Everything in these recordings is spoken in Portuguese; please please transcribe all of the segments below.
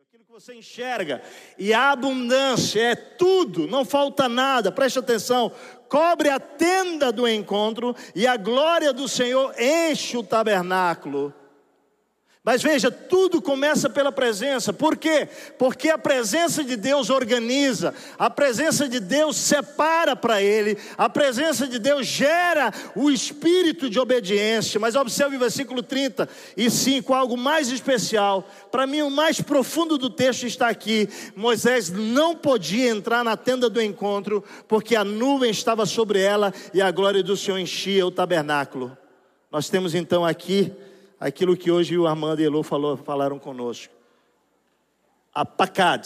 aquilo que você enxerga, e a abundância é tudo, não falta nada, preste atenção, cobre a tenda do encontro, e a glória do Senhor enche o tabernáculo. Mas veja, tudo começa pela presença. Por quê? Porque a presença de Deus organiza, a presença de Deus separa para Ele, a presença de Deus gera o espírito de obediência. Mas observe o versículo 35, algo mais especial. Para mim, o mais profundo do texto está aqui. Moisés não podia entrar na tenda do encontro, porque a nuvem estava sobre ela e a glória do Senhor enchia o tabernáculo. Nós temos então aqui aquilo que hoje o Armando e Elô falaram conosco. A Pakad,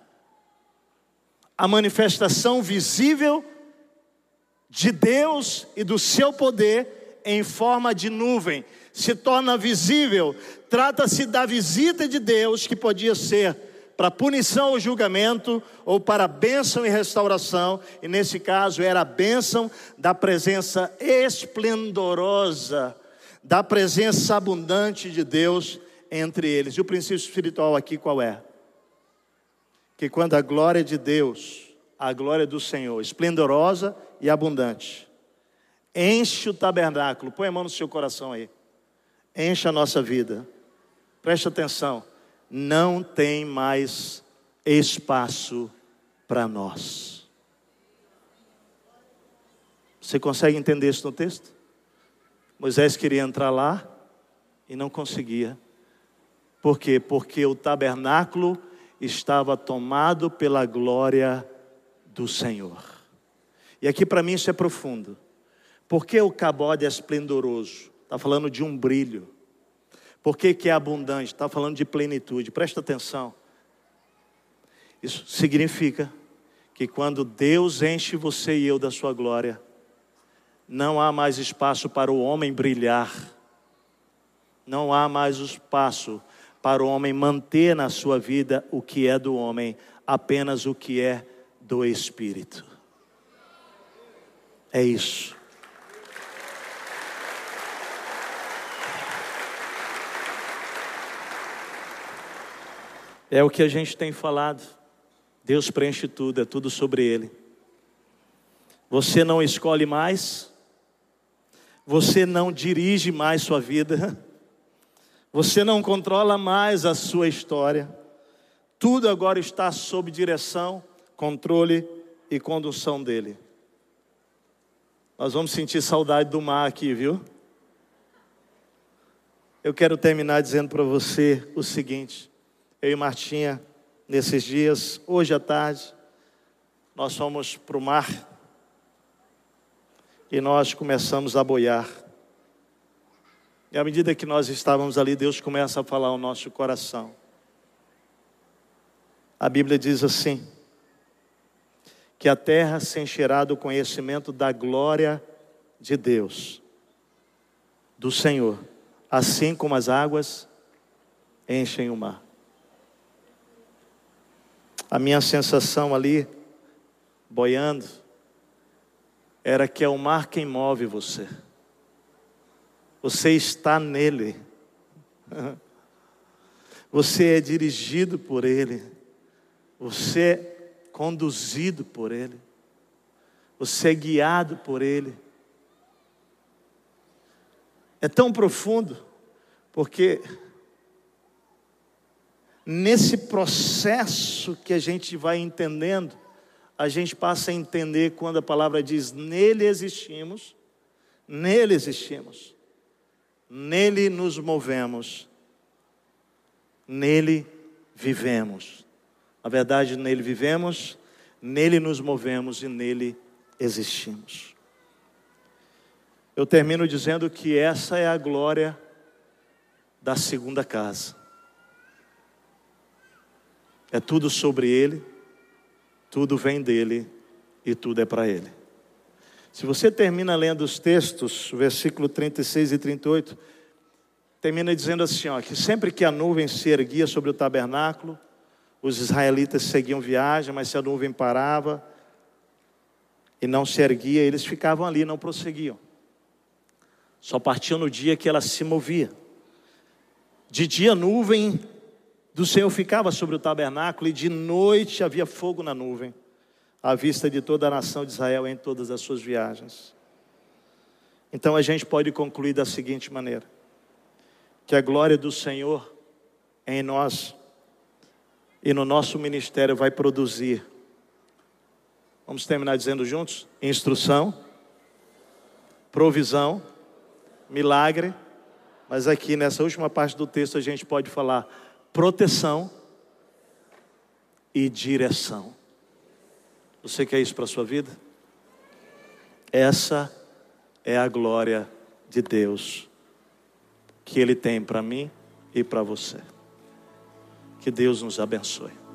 a manifestação visível de Deus e do seu poder em forma de nuvem. Se torna visível, trata-se da visita de Deus, que podia ser para punição ou julgamento, ou para bênção e restauração. E nesse caso era a bênção da presença esplendorosa, da presença abundante de Deus entre eles. E o princípio espiritual aqui qual é? Que quando a glória de Deus, a glória do Senhor, esplendorosa e abundante, enche o tabernáculo, põe a mão no seu coração aí, enche a nossa vida, preste atenção, não tem mais espaço para nós. Você consegue entender isso no texto? Moisés queria entrar lá e não conseguia. Por quê? Porque o tabernáculo estava tomado pela glória do Senhor. E aqui para mim isso é profundo. Por que o cabode é esplendoroso? Está falando de um brilho. Por que é abundante? Está falando de plenitude. Presta atenção. Isso significa que quando Deus enche você e eu da sua glória, não há mais espaço para o homem brilhar. Não há mais espaço para o homem manter na sua vida o que é do homem, apenas o que é do Espírito. É isso. É o que a gente tem falado. Deus preenche tudo, é tudo sobre Ele. Você não escolhe mais. Você não dirige mais sua vida. Você não controla mais a sua história. Tudo agora está sob direção, controle e condução dele. Nós vamos sentir saudade do mar aqui, viu? Eu quero terminar dizendo para você o seguinte. Eu e Martinha, nesses dias, hoje à tarde, nós fomos para o mar. E nós começamos a boiar. E à medida que nós estávamos ali, Deus começa a falar ao nosso coração. A Bíblia diz assim: que a terra se encherá do conhecimento da glória de Deus, do Senhor, assim como as águas enchem o mar. A minha sensação ali, boiando, era que é o mar quem move você. Você está nele. Você é dirigido por Ele. Você é conduzido por Ele. Você é guiado por Ele. É tão profundo, porque nesse processo que a gente vai entendendo, a gente passa a entender quando a palavra diz: nele existimos, nele existimos, nele nos movemos, nele vivemos. Na verdade, nele vivemos, nele nos movemos e nele existimos. Eu termino dizendo que essa é a glória da segunda casa. É tudo sobre Ele, tudo vem dEle e tudo é para Ele. Se você termina lendo os textos, versículo 36 e 38, termina dizendo assim, ó, que sempre que a nuvem se erguia sobre o tabernáculo, os israelitas seguiam viagem, mas se a nuvem parava e não se erguia, eles ficavam ali, não prosseguiam. Só partiam no dia que ela se movia. De dia a nuvem do Senhor ficava sobre o tabernáculo, e de noite havia fogo na nuvem, à vista de toda a nação de Israel em todas as suas viagens. Então a gente pode concluir da seguinte maneira: que a glória do Senhor em nós e no nosso ministério vai produzir, vamos terminar dizendo juntos: instrução, provisão, milagre. Mas aqui nessa última parte do texto a gente pode falar proteção e direção. Você quer isso para a sua vida? Essa é a glória de Deus que Ele tem para mim e para você. Que Deus nos abençoe.